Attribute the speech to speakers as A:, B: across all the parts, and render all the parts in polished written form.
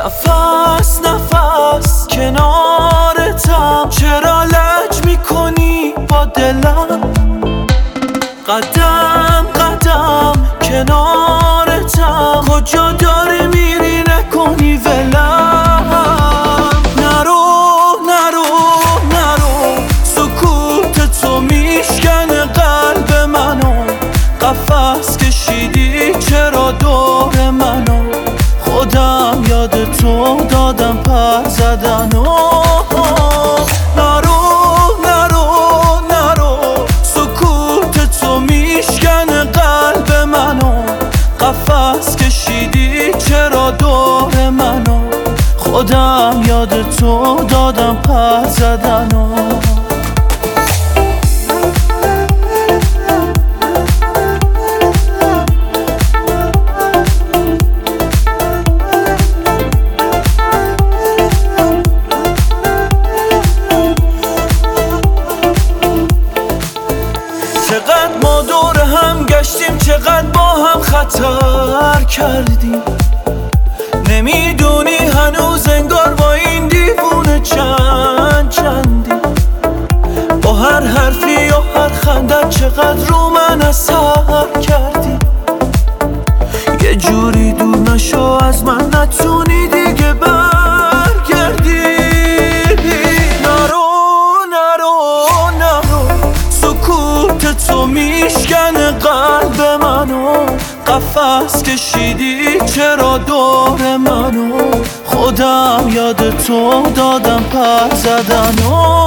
A: نفس نفس کنارتم، چرا لج میکنی با دلم؟ قدم قدم کنارتم، کجا داری میری نکنی ولم. نرو نرو نرو، سکوت تو میشکنه قلب منو، قفس کشیدی چرا دور منو، خودم یاد تو دادم پر زدن. نرو نرو نرو، سکوت تو میشکنه قلب منو، قفس کشیدی چرا دور منو، خودم یاد تو دادم پر زدن. چقدر ما دور هم گشتیم، چقدر با هم خطر کردیم، نمیدونی هنوز انگار با این دیوونه چندیم. با هر حرفی و هر خندت چقدر رو من اثر کردی، یه جوری دور نشو از من، نتونی دیگه برگردی. تو میشکنه قلب منو، قفس کشیدی چرا دور منو، خودم یاد تو دادم پر زدن.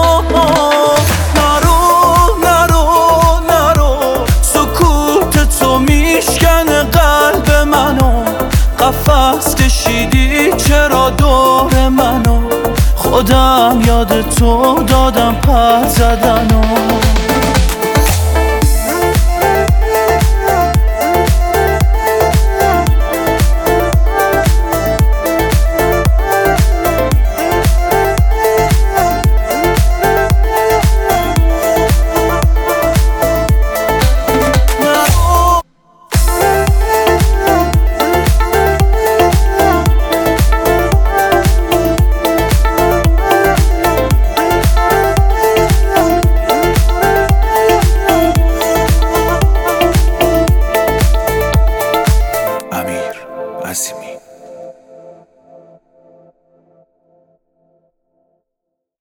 A: نرو نرو نرو، سکوت تو میشکنه قلب منو، قفس کشیدی چرا دور منو، خودم یاد تو دادم پر زدن.